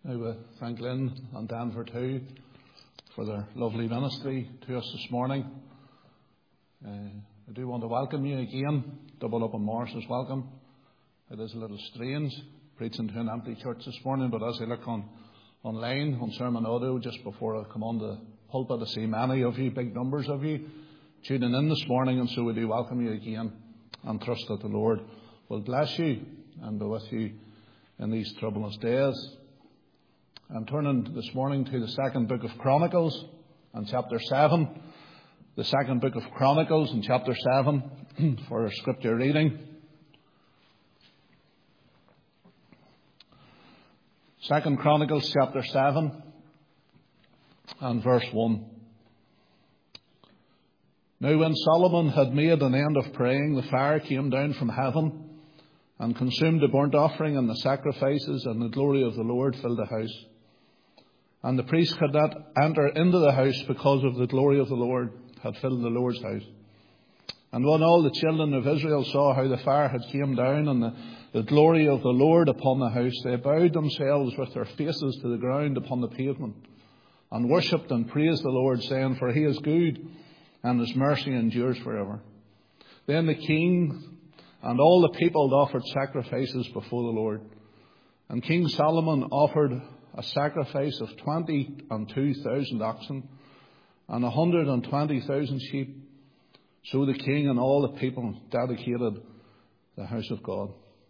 I would thank Lynn and Denver too for their lovely ministry to us this morning. I do want to welcome you again, double up on Morris's welcome. It is a little strange preaching to an empty church this morning, but as I look online on Sermon Audio just before I come on the pulpit, I see many of you, big numbers of you, tuning in this morning, and so we do welcome you again and trust that the Lord will bless you and be with you in these troublous days. I'm turning this morning to the second book of Chronicles and chapter 7. The second book of Chronicles and chapter 7 for our scripture reading. Second Chronicles chapter 7 and verse 1. Now when Solomon had made an end of praying, the fire came down from heaven and consumed the burnt offering and the sacrifices, and the glory of the Lord filled the house. And the priest could not enter into the house because of the glory of the Lord had filled the Lord's house. And when all the children of Israel saw how the fire had came down and the glory of the Lord upon the house, they bowed themselves with their faces to the ground upon the pavement, and worshipped and praised the Lord, saying, For he is good, and his mercy endures forever. Then the king and all the people offered sacrifices before the Lord. And King Solomon offered a sacrifice of 22,000 oxen and 120,000 sheep. So the king and all the people dedicated the house of God.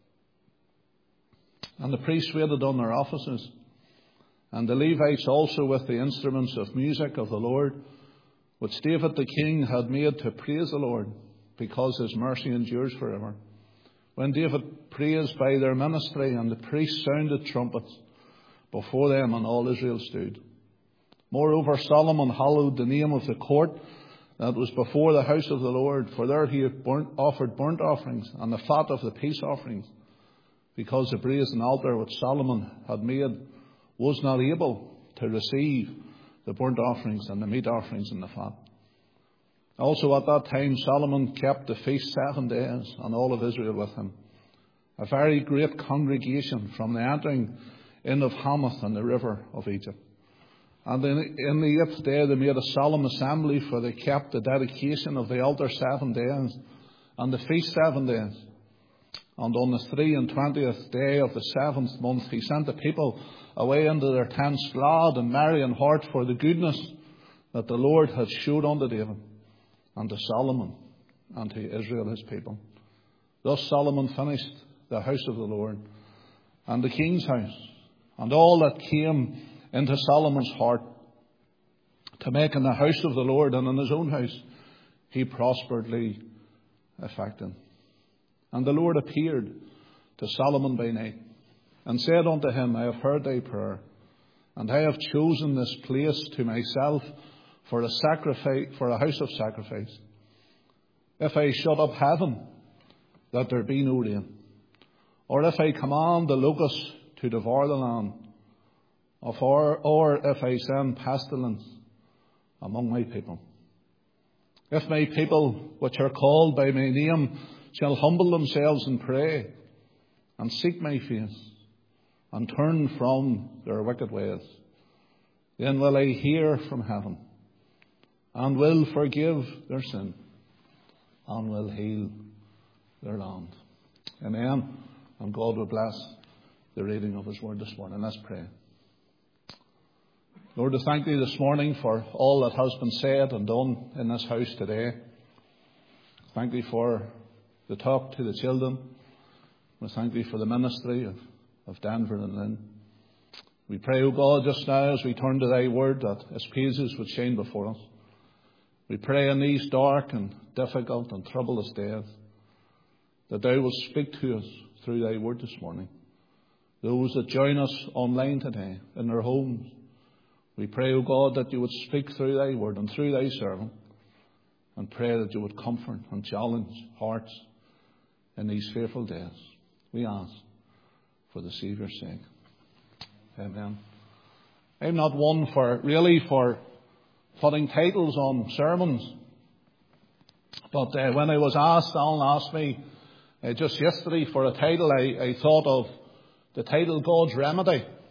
And the priests waited on their offices, and the Levites also with the instruments of music of the Lord, which David the king had made to praise the Lord, because his mercy endures forever. When David praised by their ministry, and the priests sounded trumpets before them, and all Israel stood. Moreover, Solomon hallowed the name of the court that was before the house of the Lord, for there he had offered burnt offerings and the fat of the peace offerings, because the brazen altar which Solomon had made was not able to receive the burnt offerings and the meat offerings and the fat. Also at that time Solomon kept the feast 7 days, and all of Israel with him, a very great congregation, from the entering in of Hamath and the river of Egypt. And in the 8th day they made a solemn assembly, for they kept the dedication of the altar 7 days, and the feast 7 days. And on the 23rd day of the 7th month he sent the people away into their tents, glad and merry in heart, for the goodness that the Lord had showed unto David, and to Solomon, and to Israel his people. Thus Solomon finished the house of the Lord, and the king's house, and all that came into Solomon's heart to make in the house of the Lord and in his own house, he prosperedly effected. And the Lord appeared to Solomon by night, and said unto him, I have heard thy prayer, and I have chosen this place to myself for a sacrifice, for a house of sacrifice. If I shut up heaven, that there be no rain, or if I command the locusts to devour the land, or if I send pestilence among my people. If my people, which are called by my name, shall humble themselves and pray, and seek my face, and turn from their wicked ways, then will I hear from heaven, and will forgive their sin, and will heal their land. Amen. And God will bless the reading of his word this morning. Let's pray. Lord, I thank thee this morning for all that has been said and done in this house today. Thank thee for the talk to the children. We thank thee for the ministry of Denver and Lynn. We pray, O God, just now as we turn to thy word, that its pages would shine before us. We pray in these dark and difficult and troublous days that thou wilt speak to us through thy word this morning. Those that join us online today in their homes, we pray, O God, that you would speak through thy word and through thy servant, and pray that you would comfort and challenge hearts in these fearful days. We ask for the Saviour's sake. Amen. I'm not one for putting titles on sermons, but when I was asked, Alan asked me just yesterday for a title, I thought of the title God's Remedy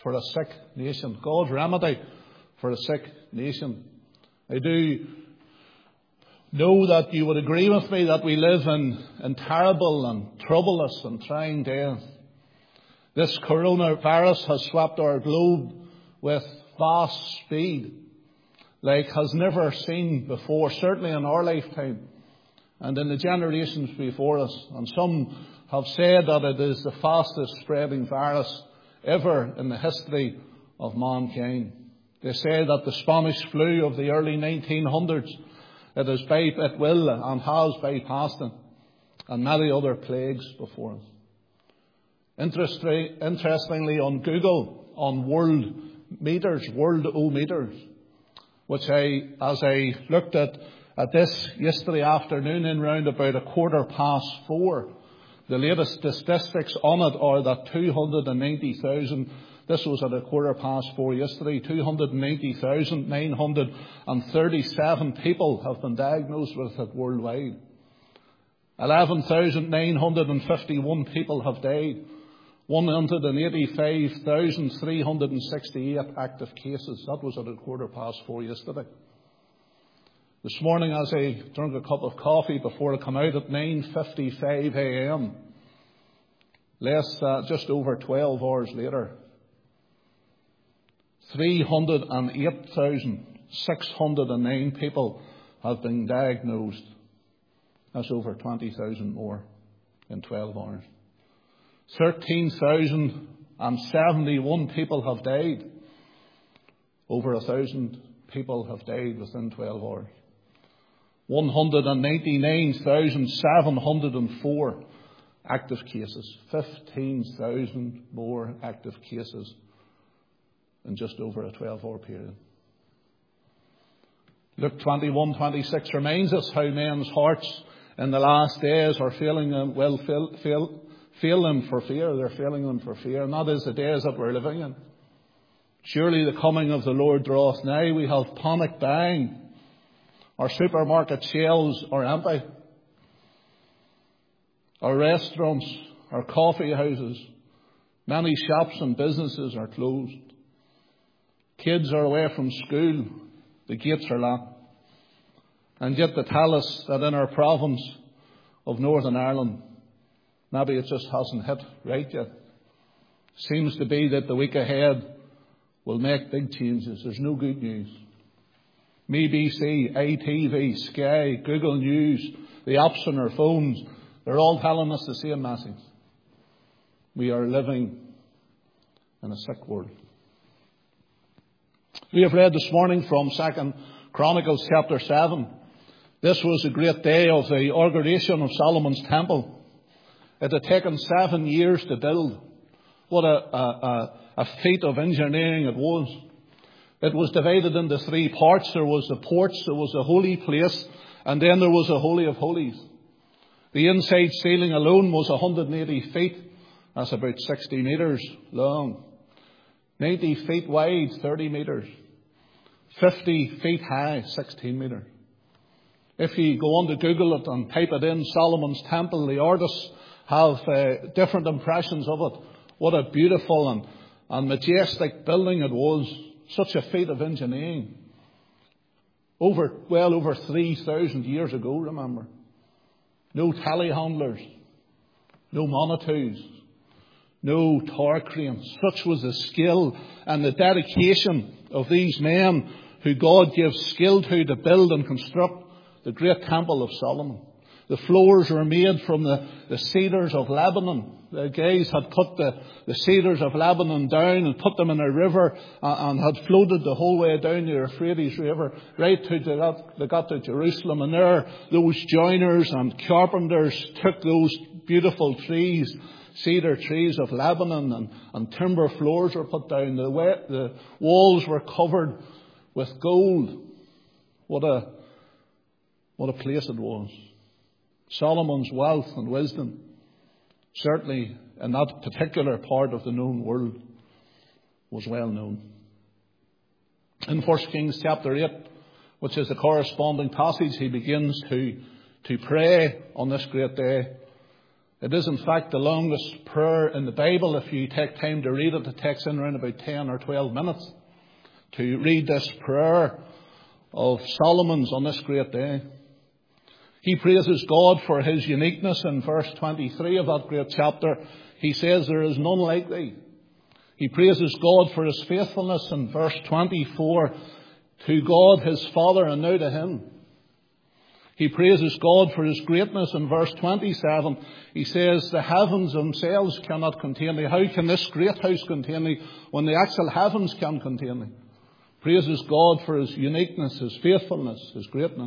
for a sick nation. God's remedy for a sick nation. I do know that you would agree with me that we live in terrible and troublous and trying days. This coronavirus has swept our globe with vast speed, like has never seen before, certainly in our lifetime and in the generations before us. And some have said that it is the fastest spreading virus ever in the history of mankind. They say that the Spanish flu of the early 1900s, it will and has bypassed it, and many other plagues before us. Interestingly, on Google, on Worldometers, which as I looked at this yesterday afternoon in round about 4:15, the latest statistics on it are that 290,000, this was at 4:15 yesterday, 290,937 people have been diagnosed with it worldwide. 11,951 people have died. 185,368 active cases. That was at 4:15 yesterday. This morning, as I drank a cup of coffee before I come out at 9:55 a.m., just over 12 hours later, 308,609 people have been diagnosed. That's over 20,000 more in 12 hours. 13,071 people have died. Over 1,000 people have died within 12 hours. 199,704 active cases. 15,000 more active cases in just over a 12-hour period. Luke 21:26 reminds us how men's hearts in the last days are failing them, fail them for fear. They're failing them for fear. And that is the days that we're living in. Surely the coming of the Lord draweth nigh. We have panic buying. Our supermarket shelves are empty. Our restaurants, our coffee houses, many shops and businesses are closed. Kids are away from school. The gates are locked. And yet they tell us that in our province of Northern Ireland, maybe it just hasn't hit right yet. Seems to be that the week ahead will make big changes. There's no good news. BBC, ITV, Sky, Google News, the apps on our phones, they're all telling us the same message. We are living in a sick world. We have read this morning from 2 Chronicles chapter 7. This was the great day of the inauguration of Solomon's temple. It had taken 7 years to build. What a feat of engineering it was. It was divided into 3 parts. There was the porch, there was the holy place, and then there was the Holy of Holies. The inside ceiling alone was 180 feet. That's about 60 metres long. 90 feet wide, 30 metres. 50 feet high, 16 metres. If you go on to Google it and type it in, Solomon's Temple, the artists have different impressions of it. What a beautiful and majestic building it was. Such a feat of engineering. Well over 3,000 years ago, remember. No telehandlers, no Monitors, no tower cranes. Such was the skill and the dedication of these men who God gave skill to build and construct the great temple of Solomon. The floors were made from the cedars of Lebanon. The guys had cut the cedars of Lebanon down and put them in a river and had floated the whole way down the Euphrates River right to they got to Jerusalem. And there, those joiners and carpenters took those beautiful trees, cedar trees of Lebanon, and timber floors were put down. The walls were covered with gold. What a place it was. Solomon's wealth and wisdom, certainly in that particular part of the known world, was well known. In 1 Kings chapter 8, which is the corresponding passage, he begins to pray on this great day. It is in fact the longest prayer in the Bible. If you take time to read it, it takes in around about 10 or 12 minutes to read this prayer of Solomon's on this great day. He praises God for his uniqueness in verse 23 of that great chapter. He says, there is none like thee. He praises God for his faithfulness in verse 24 to God his Father and now to him. He praises God for his greatness in verse 27. He says, the heavens themselves cannot contain thee. How can this great house contain thee when the actual heavens can contain thee? Praises God for his uniqueness, his faithfulness, his greatness.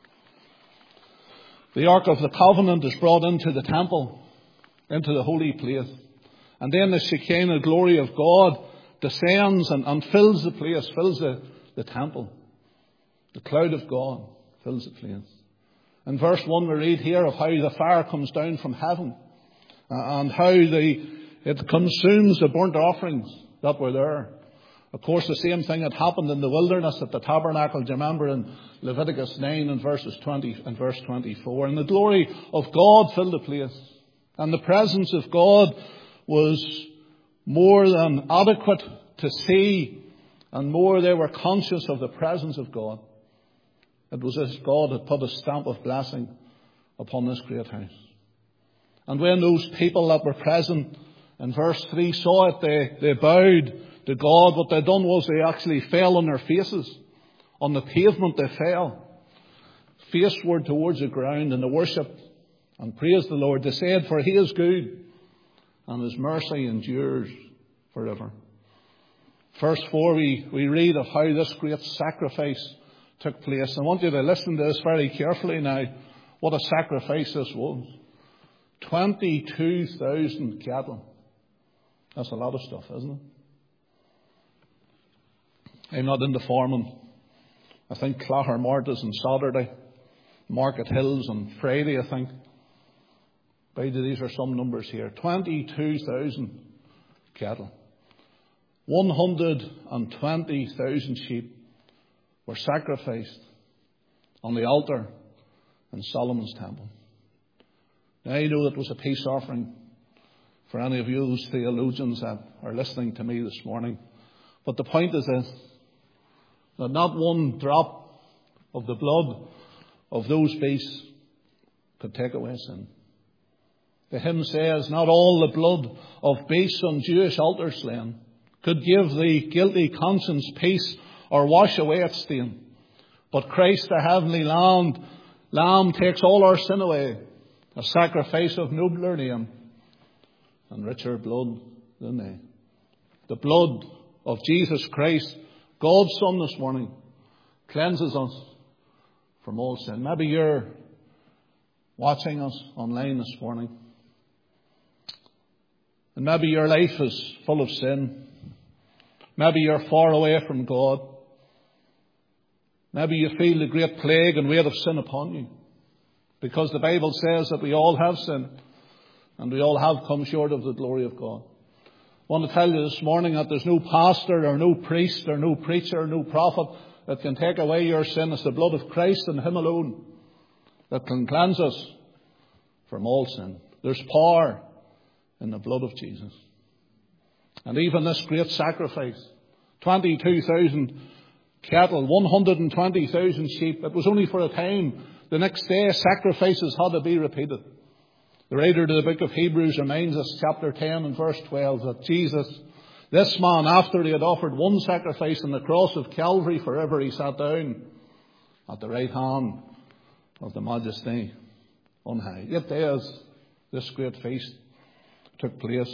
The Ark of the Covenant is brought into the temple, into the holy place. And then the Shekinah glory of God descends and fills the place, fills the temple. The cloud of God fills the place. In verse 1 we read here of how the fire comes down from heaven and how it consumes the burnt offerings that were there. Of course, the same thing had happened in the wilderness at the tabernacle. Do you remember in Leviticus 9 and verse 24? And the glory of God filled the place. And the presence of God was more than adequate to see, and more they were conscious of the presence of God. It was as God had put a stamp of blessing upon this great house. And when those people that were present in verse 3 saw it, they bowed to God. What they'd done was they actually fell on their faces. On the pavement they fell, faceward towards the ground, and they worshipped and praised the Lord. They said, for he is good, and his mercy endures forever. Verse 4, we read of how this great sacrifice took place. I want you to listen to this very carefully now, what a sacrifice this was. 22,000 cattle. That's a lot of stuff, isn't it? I'm not into farming. I think Cloghermart is on Saturday, Market Hills on Friday, I think. By these are some numbers here. 22,000 cattle. 120,000 sheep were sacrificed on the altar in Solomon's temple. Now, I know that was a peace offering for any of you those theologians that are listening to me this morning. But the point is this, that not one drop of the blood of those beasts could take away sin. The hymn says, not all the blood of beasts on Jewish altars slain could give the guilty conscience peace or wash away its stain. But Christ, the heavenly Lamb, takes all our sin away, a sacrifice of nobler name and richer blood than they. The blood of Jesus Christ, God's Son, this morning, cleanses us from all sin. Maybe you're watching us online this morning, and maybe your life is full of sin. Maybe you're far away from God. Maybe you feel the great plague and weight of sin upon you, because the Bible says that we all have sinned and we all have come short of the glory of God. I want to tell you this morning that there's no pastor or no priest or no preacher or no prophet that can take away your sin. It's the blood of Christ and him alone that can cleanse us from all sin. There's power in the blood of Jesus. And even this great sacrifice, 22,000 cattle, 120,000 sheep, it was only for a time. The next day sacrifices had to be repeated. The writer to the book of Hebrews reminds us, chapter 10 and verse 12, that Jesus, this man, after he had offered one sacrifice on the cross of Calvary forever, he sat down at the right hand of the Majesty on high. 8 days this great feast took place.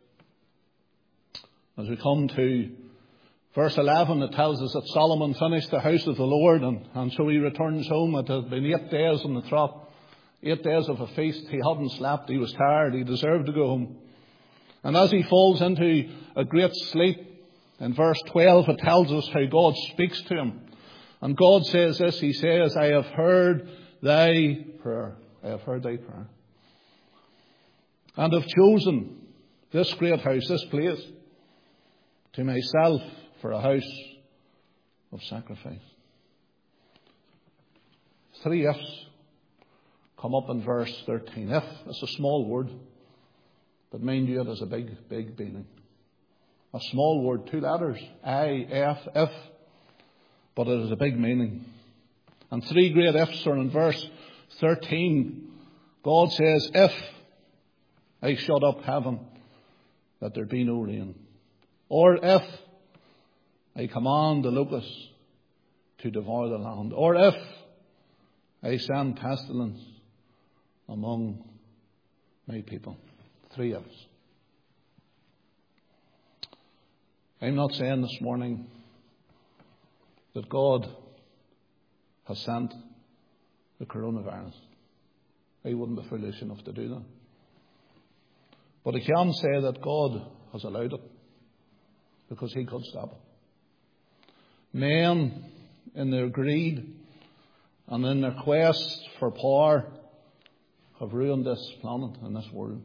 As we come to verse 11, it tells us that Solomon finished the house of the Lord, and so he returns home. It had been 8 days on the trot. 8 days of a feast. He hadn't slept. He was tired. He deserved to go home. And as he falls into a great sleep, in verse 12 it tells us how God speaks to him. And God says this, he says, I have heard thy prayer. I have heard thy prayer. And have chosen this great house, this place, to myself for a house of sacrifice. 3 ifs come up in verse 13. If, it's a small word. But mind you, it has a big, big meaning. A small word, 2 letters, I, F, if, but it has a big meaning. And 3 great ifs are in verse 13. God says, if I shut up heaven, that there be no rain. Or if I command the locusts to devour the land. Or if I send pestilence among my people. 3 ifs. I'm not saying this morning that God has sent the coronavirus. I wouldn't be foolish enough to do that. But I can say that God has allowed it because He could stop it. Men, in their greed and in their quest for power, have ruined this planet and this world.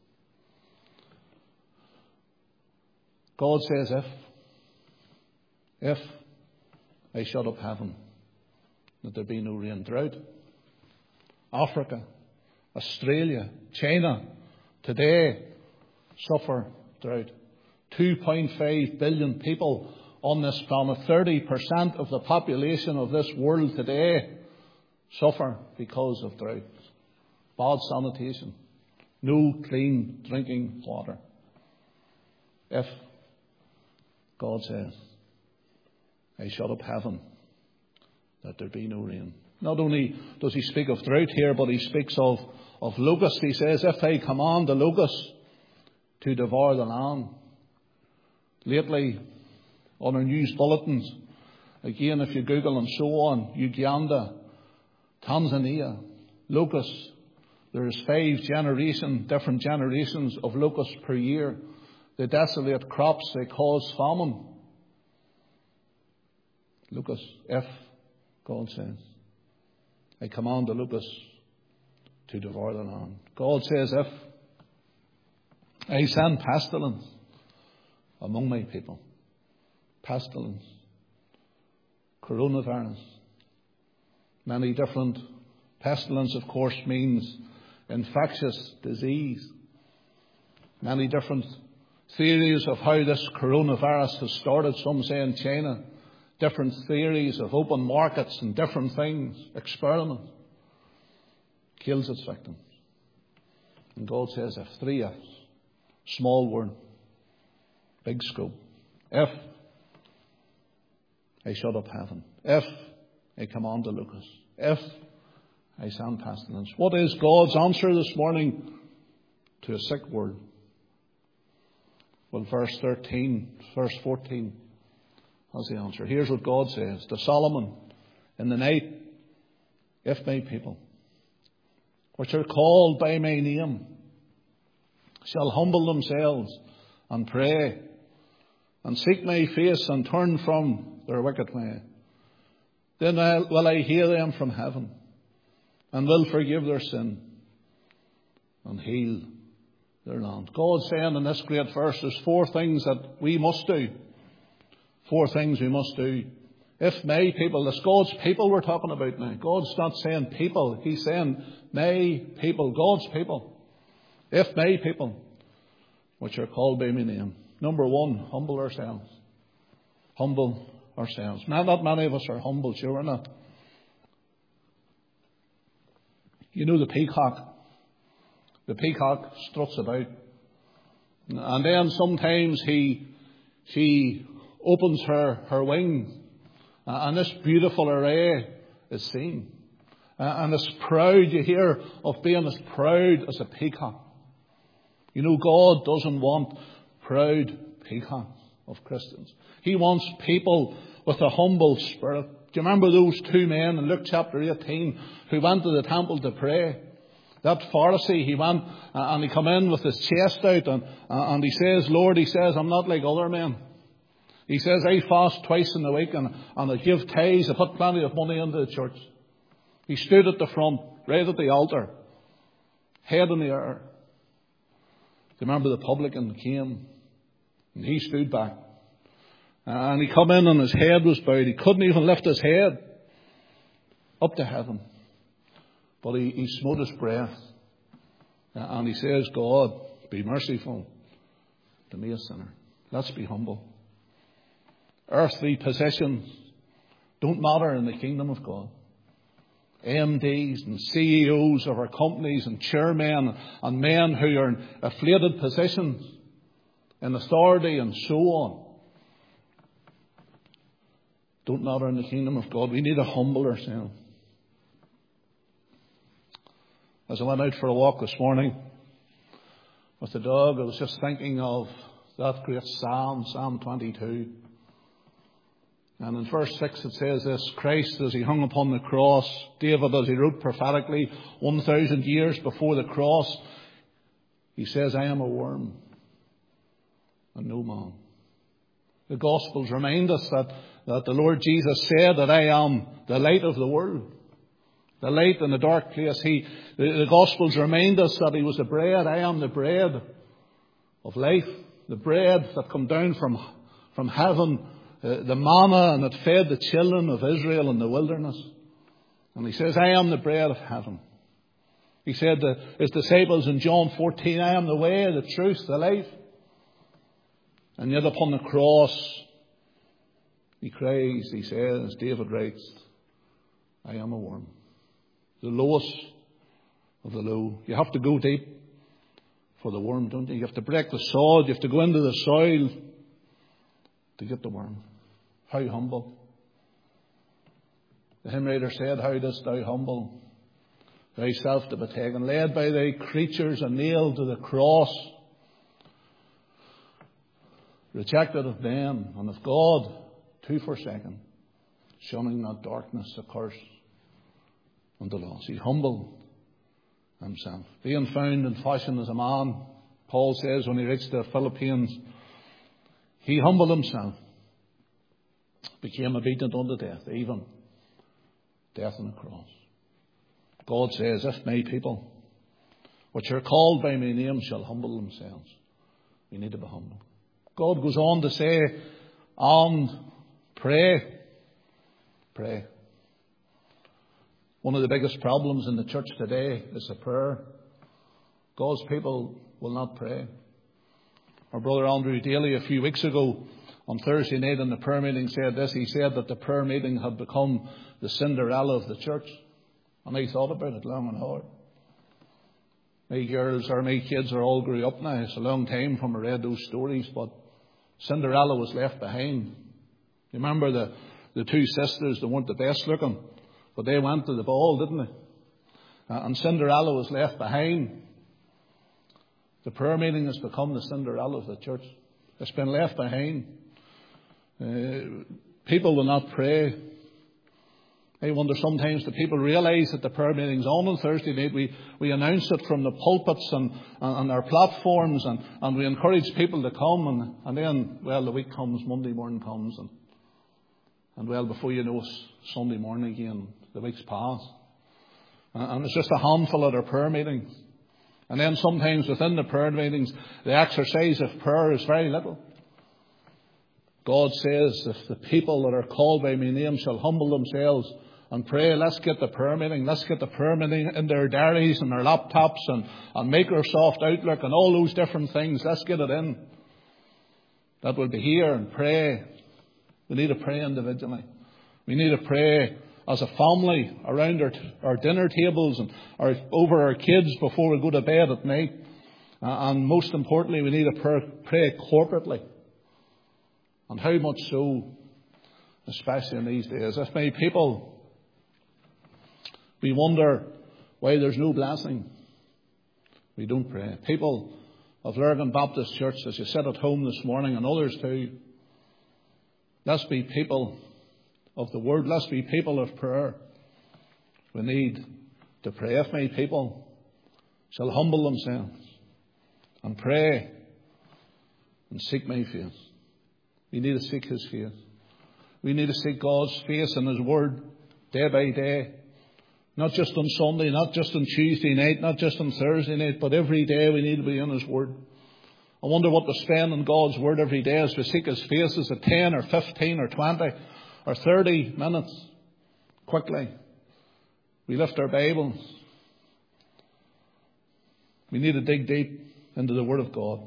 God says, if I shut up heaven, that there be no rain. Drought. Africa, Australia, China, today suffer drought. 2.5 billion people on this planet, 30% of the population of this world today suffer because of drought. Bad sanitation, no clean drinking water. If God says, I shut up heaven, that there be no rain. Not only does He speak of drought here, but He speaks of locusts. He says, if I command the locusts to devour the land. Lately, on our news bulletins, again, if you Google and so on, Uganda, Tanzania, locusts. There's 5 different generations of locusts per year. They desolate crops, they cause famine. Locusts, if God says, I command the locusts to devour the land. God says, if I send pestilence among my people. Pestilence. Coronavirus. Many different. Pestilence, of course, means infectious disease. Many different theories of how this coronavirus has started. Some say in China. Different theories of open markets and different things. Experiment. Kills its victims. And God says, if 3 F's. Small word. Big scope. If I shut up heaven. If I command the locusts. If I send pestilence. What is God's answer this morning to a sick world? Well, verse 14 has the answer. Here's what God says to Solomon in the night. If my people, which are called by my name, shall humble themselves and pray and seek my face and turn from their wicked way, then will I hear them from heaven and will forgive their sin and heal their land. God's saying in this great verse, there's 4 things that we must do. 4 things we must do. If my people, it's God's people we're talking about now. God's not saying people. He's saying my people, God's people. If my people, which are called by my name. Number 1, humble ourselves. Humble ourselves. Not many of us are humble, sure we're not. You know the peacock. The peacock struts about. And then sometimes she opens her wings. And this beautiful array is seen. And it's proud, you hear of being as proud as a peacock. You know, God doesn't want proud peacocks of Christians. He wants people with a humble spirit. Do you remember those 2 men in Luke chapter 18 who went to the temple to pray? That Pharisee, he went and he come in with his chest out and he says, Lord, he says, I'm not like other men. He says, I fast twice in the week and I give tithes, I put plenty of money into the church. He stood at the front, right at the altar, head in the air. Do you remember the publican came and he stood back? And he come in and his head was bowed. He couldn't even lift his head up to heaven. But he smote his breath. And he says, God, be merciful to me, a sinner. Let's be humble. Earthly possessions don't matter in the kingdom of God. MDs and CEOs of our companies and chairmen and men who are in afflated positions in authority and so on don't matter in the kingdom of God. We need to humble ourselves. As I went out for a walk this morning with the dog, I was just thinking of that great Psalm, Psalm 22. And in verse 6 it says this: Christ, as he hung upon the cross, David, as he wrote prophetically 1,000 years before the cross, he says, I am a worm and no man. The Gospels remind us that the Lord Jesus said that I am the light of the world, the light in the dark place. The Gospels remind us that he was the bread. I am the bread of life, the bread that come down from heaven, the manna, and it fed the children of Israel in the wilderness. And he says, I am the bread of heaven. He said to his disciples in John 14, I am the way, the truth, the life. And yet upon the cross, he cries, he says, David writes, I am a worm. The lowest of the low. You have to go deep for the worm, don't you? You have to break the sod. You have to go into the soil to get the worm. How humble. The hymn writer said, how dost thou humble thyself to be taken, led by thy creatures and nailed to the cross, rejected of men and of God, too forsaken, shunning that darkness, the curse, and the loss. He humbled himself. Being found in fashion as a man, Paul says when he writes to the Philippians, he humbled himself, became obedient unto death, even death on the cross. God says, if my people, which are called by my name, shall humble themselves. We need to be humble. God goes on to say, and pray. Pray. One of the biggest problems in the church today is the prayer. God's people will not pray. Our brother Andrew Daly a few weeks ago on Thursday night in the prayer meeting said this. He said that the prayer meeting had become the Cinderella of the church. And I thought about it long and hard. My girls or my kids are all grew up now. It's a long time from I read those stories, but Cinderella was left behind. You remember the two sisters, they weren't the best looking, but they went to the ball, didn't they? And Cinderella was left behind. The prayer meeting has become the Cinderella of the church. It's been left behind. People will not pray. I wonder sometimes do people realise that the prayer meeting's on Thursday night. We announce it from the pulpits and our platforms and we encourage people to come and then, well, the week comes, Monday morning comes and well, before you know it's Sunday morning again, the week's passed. And it's just a handful at our prayer meetings. And then sometimes within the prayer meetings, the exercise of prayer is very little. God says, if the people that are called by my name shall humble themselves and pray, let's get the prayer meeting. Let's get the prayer meeting in their diaries and their laptops and Microsoft Outlook and all those different things. Let's get it in. That will be here and pray. We need to pray individually. We need to pray as a family around our dinner tables and over our kids before we go to bed at night. And most importantly, we need to pray corporately. And how much so, especially in these days. If my people, we wonder why there's no blessing. We don't pray. People of Lurgan Baptist Church, as you sit at home this morning, and others too, let's be people of the Word. Let's be people of prayer. We need to pray. If my people shall humble themselves and pray and seek my face. We need to seek His face. We need to seek God's face and His Word day by day. Not just on Sunday, not just on Tuesday night, not just on Thursday night, but every day we need to be in His Word. I wonder what we spend on God's Word every day as we seek His face. Is it 10 or 15 or 20 or 30 minutes? Quickly. We lift our Bibles. We need to dig deep. into the Word of God.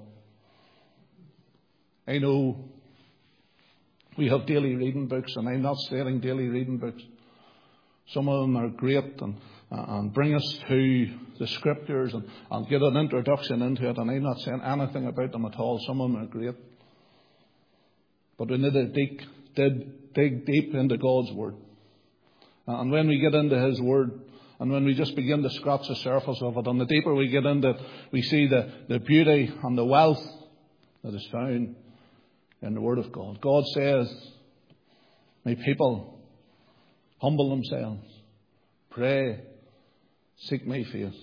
I know we have daily reading books, and I'm not stating daily reading books. Some of them are great and bring us to the Scriptures and get an introduction into it, and I'm not saying anything about them at all. Some of them are great. But we need to dig deep into God's Word. And when we get into His Word, and when we just begin to scratch the surface of it, and the deeper we get into it, we see the beauty and the wealth that is found in the Word of God. God says, "My people humble themselves, pray, seek my face,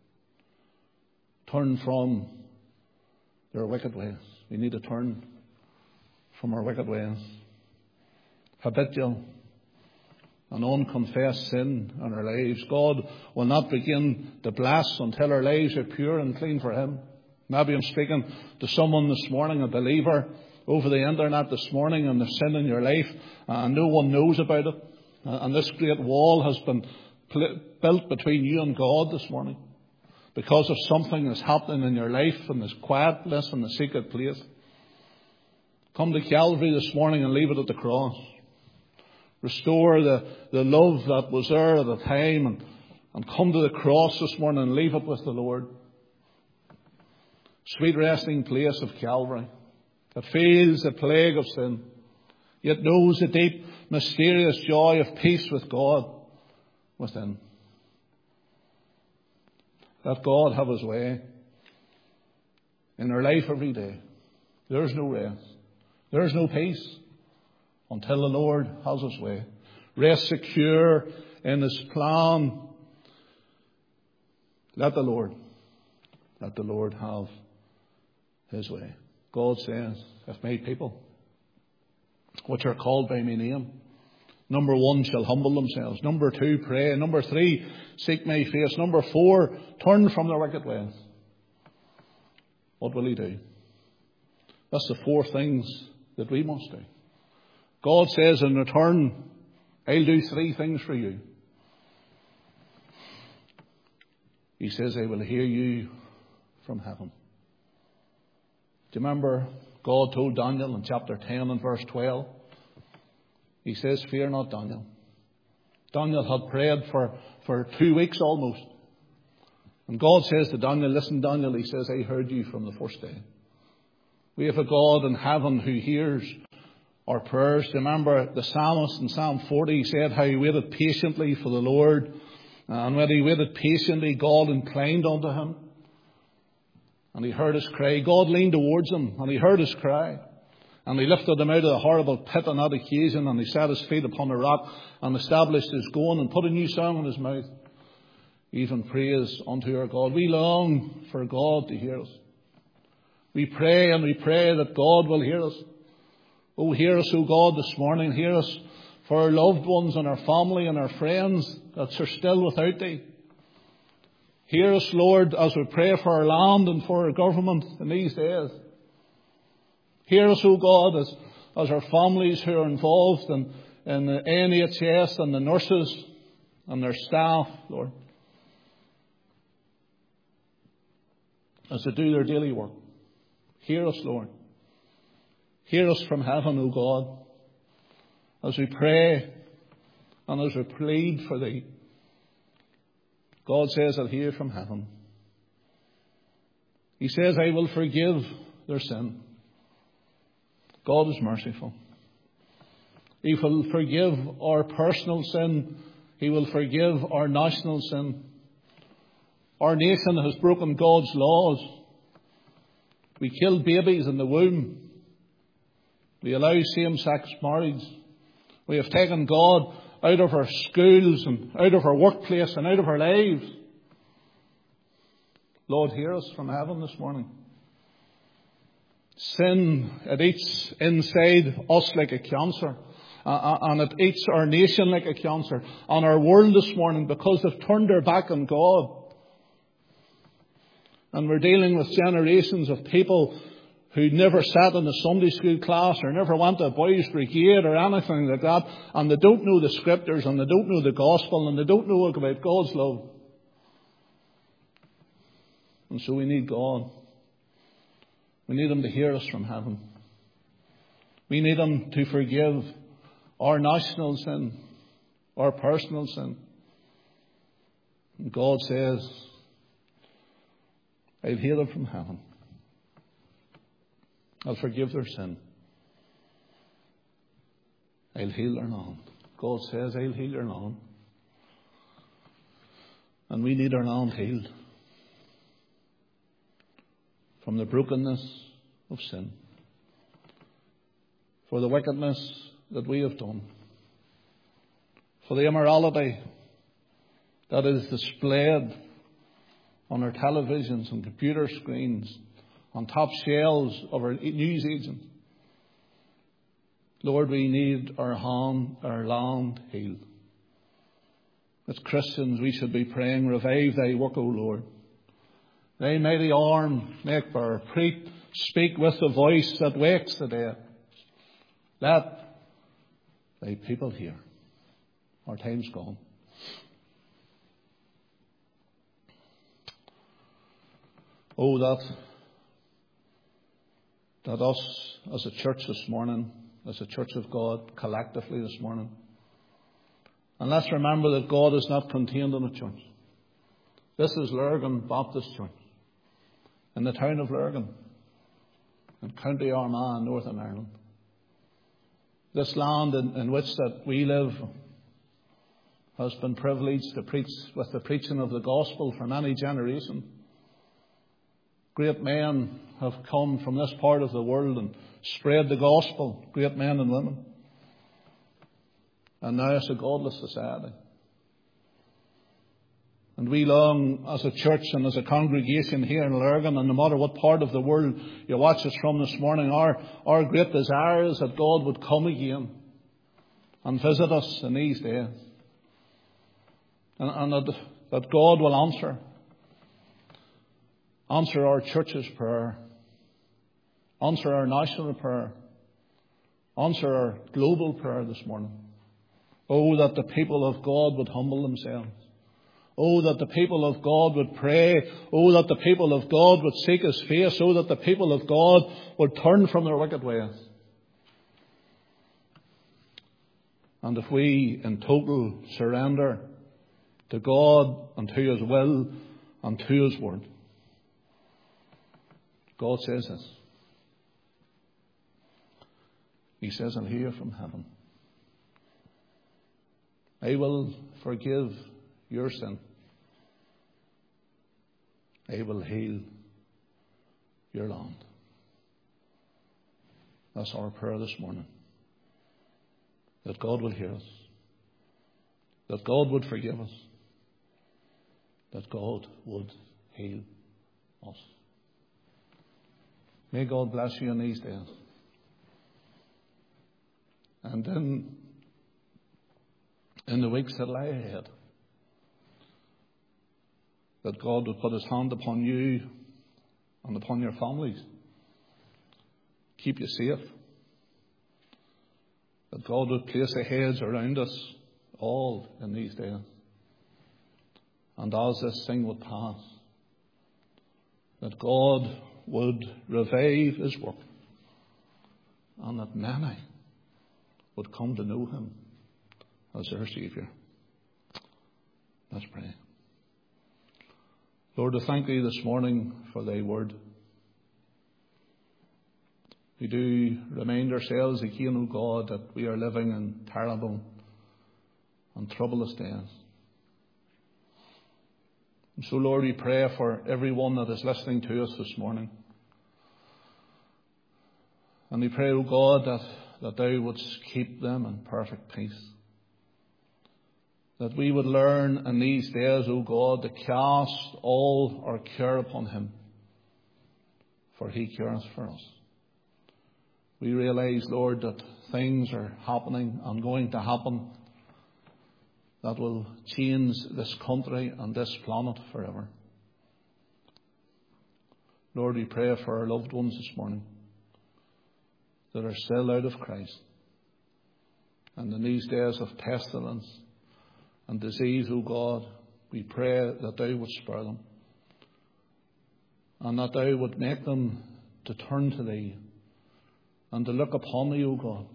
turn from their wicked ways." We need to turn from our wicked ways. Habitual and unconfessed sin in our lives. God will not begin to bless until our lives are pure and clean for Him. Maybe I'm speaking to someone this morning, a believer, over the internet this morning, and there's sin in your life and no one knows about it. And this great wall has been built between you and God this morning because of something that's happening in your life in this quietness in the secret place. Come to Calvary this morning and leave it at the cross. Restore the love that was there at the time and come to the cross this morning and leave it with the Lord. Sweet resting place of Calvary that feels the plague of sin, yet knows the deep, mysterious joy of peace with God within. Let God have His way in our life every day. There's no rest. There's no peace until the Lord has His way. Rest secure in His plan. Let the Lord have His way. God says, "If my people, which are called by my name," number 1, shall humble themselves. Number 2, pray. Number 3, seek my face. Number 4, turn from their wicked ways. What will He do? That's the 4 things that we must do. God says in return, "I'll do 3 things for you." He says, "I will hear you from heaven." Do you remember God told Daniel in chapter 10 and verse 12? He says, "Fear not, Daniel." Daniel had prayed for 2 weeks almost. And God says to Daniel, "Listen, Daniel," He says, "I heard you from the first day." We have a God in heaven who hears our prayers. Remember the psalmist in Psalm 40 said how he waited patiently for the Lord. And when he waited patiently, God inclined unto him. And He heard his cry. God leaned towards him and He heard his cry. And He lifted him out of the horrible pit on that occasion. And He set his feet upon a rock and established his going and put a new song in his mouth. Even praise unto our God. We long for God to hear us. We pray and we pray that God will hear us. Oh, hear us, O God, this morning. Hear us for our loved ones and our family and our friends that are still without Thee. Hear us, Lord, as we pray for our land and for our government in these days. Hear us, O God, as our families who are involved in the NHS and the nurses and their staff, Lord, as they do their daily work. Hear us, Lord. Hear us from heaven, O God, as we pray and as we plead for Thee. God says, "I'll hear from heaven." He says, "I will forgive their sin." God is merciful. He will forgive our personal sin. He will forgive our national sin. Our nation has broken God's laws. We kill babies in the womb. We allow same-sex marriage. We have taken God out of our schools and out of our workplace and out of our lives. Lord, hear us from heaven this morning. Sin, it eats inside us like a cancer. And it eats our nation like a cancer. And our world this morning, because they've turned their back on God. And we're dealing with generations of people who never sat in a Sunday school class or never went to a boys' brigade or anything like that. And they don't know the Scriptures and they don't know the gospel and they don't know about God's love. And so we need God. We need him to hear us from heaven. We need him to forgive our national sin, our personal sin. And God says, I'll hear them from heaven. I'll forgive their sin. I'll heal their land. God says, I'll heal your land. And we need our land healed from the brokenness of sin, for the wickedness that we have done, for the immorality that is displayed on our televisions and computer screens, on top shelves of our news agents. Lord, we need our land healed. As Christians, we should be praying, revive thy work, O Lord. Thy mighty arm make bare. Speak with the voice that wakes the dead. Let thy people hear. Our time's gone. Oh, that us as a church this morning, as a church of God, collectively this morning, and let's remember that God is not contained in a church. This is Lurgan Baptist Church in the town of Lurgan in County Armagh, Northern Ireland. This land in which that we live has been privileged to preach with the preaching of the gospel for many generations. Great men have come from this part of the world and spread the gospel, great men and women. And now it's a godless society. And we long, as a church and as a congregation here in Lurgan, and no matter what part of the world you watch us from this morning, our great desire is that God would come again and visit us in these days. And that God will answer our church's prayer, answer our national prayer, answer our global prayer this morning. Oh, that the people of God would humble themselves. Oh, that the people of God would pray. Oh, that the people of God would seek his face. Oh, that the people of God would turn from their wicked ways. And if we in total surrender to God and to his will and to his word, God says this. He says, I'll hear from heaven. I will forgive your sin. I will heal your land. That's our prayer this morning. That God will hear us. That God would forgive us. That God would heal us. May God bless you in these days. And in the weeks that lie ahead, that God would put his hand upon you and upon your families. Keep you safe. That God would place a hedge around us all in these days. And as this thing would pass, that God would revive his work, and that many would come to know him as their Saviour. Let's pray. Lord, I thank thee this morning for thy word. We do remind ourselves again, O God, that we are living in terrible and troublous days. And so, Lord, we pray for everyone that is listening to us this morning. And we pray, O God, that thou wouldst keep them in perfect peace. That we would learn in these days, O God, to cast all our care upon him, for he careth for us. We realize, Lord, that things are happening and going to happen that will change this country and this planet forever. Lord, we pray for our loved ones this morning that are still out of Christ. And in these days of pestilence and disease, O God, we pray that thou would spare them, and that thou would make them to turn to Thee and to look upon Thee, O God,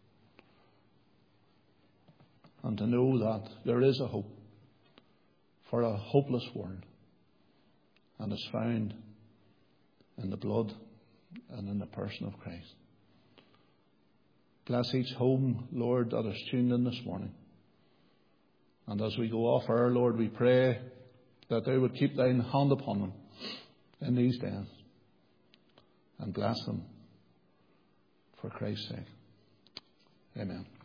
and to know that there is a hope for a hopeless world, and it's found in the blood and in the person of Christ. Bless each home, Lord, that is tuned in this morning. And as we go off air, Lord, we pray that Thou would keep Thine hand upon them in these days and bless them for Christ's sake. Amen.